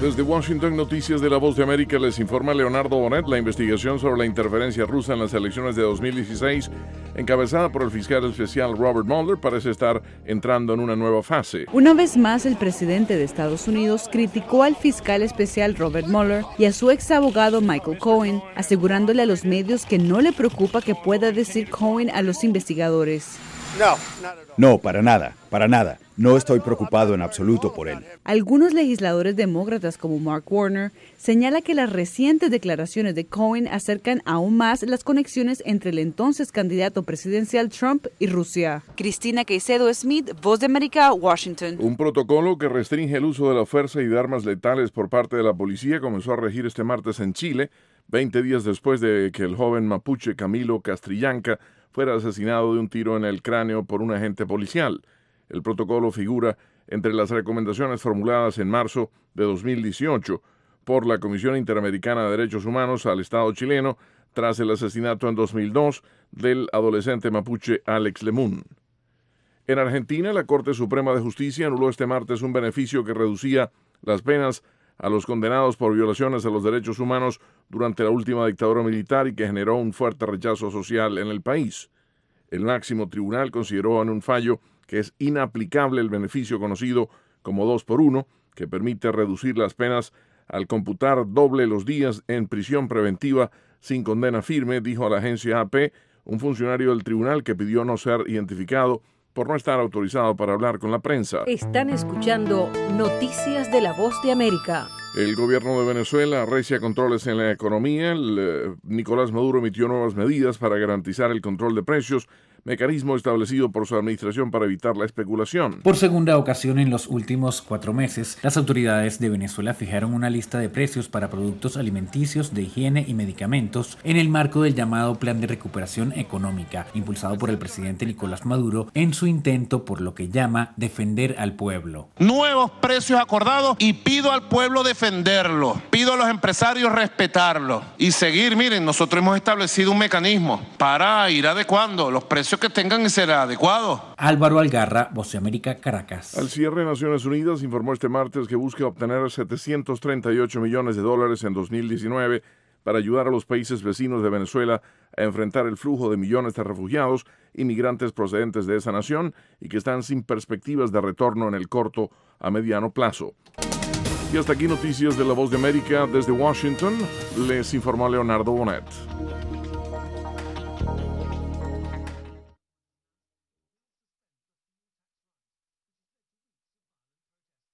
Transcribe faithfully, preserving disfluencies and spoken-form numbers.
Desde Washington, Noticias de la Voz de América, les informa Leonardo Bonet. La investigación sobre la interferencia rusa en las elecciones de dos mil dieciséis, encabezada por el fiscal especial Robert Mueller, parece estar entrando en una nueva fase. Una vez más, el presidente de Estados Unidos criticó al fiscal especial Robert Mueller y a su ex abogado Michael Cohen, asegurándole a los medios que no le preocupa que pueda decir Cohen a los investigadores. No, para nada, para nada. No estoy preocupado en absoluto por él. Algunos legisladores demócratas como Mark Warner señala que las recientes declaraciones de Cohen acercan aún más las conexiones entre el entonces candidato presidencial Trump y Rusia. Cristina Caicedo Smith, Voz de América, Washington. Un protocolo que restringe el uso de la fuerza y de armas letales por parte de la policía comenzó a regir este martes en Chile, veinte días después de que el joven mapuche Camilo Castrillanca fuera asesinado de un tiro en el cráneo por un agente policial. El protocolo figura entre las recomendaciones formuladas en marzo de dos mil dieciocho por la Comisión Interamericana de Derechos Humanos al Estado chileno tras el asesinato en dos mil dos del adolescente mapuche Alex Lemun. En Argentina, la Corte Suprema de Justicia anuló este martes un beneficio que reducía las penas a los condenados por violaciones a los derechos humanos durante la última dictadura militar y que generó un fuerte rechazo social en el país. El máximo tribunal consideró en un fallo que es inaplicable el beneficio conocido como dos por uno, que permite reducir las penas al computar doble los días en prisión preventiva sin condena firme, dijo a la agencia A P un funcionario del tribunal que pidió no ser identificado por no estar autorizado para hablar con la prensa. Están escuchando Noticias de la Voz de América. El gobierno de Venezuela arrecia controles en la economía. El, eh, Nicolás Maduro emitió nuevas medidas para garantizar el control de precios, mecanismo establecido por su administración para evitar la especulación. Por segunda ocasión en los últimos cuatro meses, las autoridades de Venezuela fijaron una lista de precios para productos alimenticios, de higiene y medicamentos en el marco del llamado Plan de Recuperación Económica, impulsado por el presidente Nicolás Maduro en su intento por lo que llama defender al pueblo. Nuevos precios acordados y pido al pueblo defenderlos, pido a los empresarios respetarlos y seguir. Miren, nosotros hemos establecido un mecanismo para ir adecuando los precios que tengan que ser adecuados. Álvaro Algarra, Voz de América, Caracas. Al cierre, Naciones Unidas informó este martes que busca obtener setecientos treinta y ocho millones de dólares en dos mil diecinueve para ayudar a los países vecinos de Venezuela a enfrentar el flujo de millones de refugiados y migrantes procedentes de esa nación y que están sin perspectivas de retorno en el corto a mediano plazo. Y hasta aquí Noticias de la Voz de América desde Washington. Les informó Leonardo Bonet.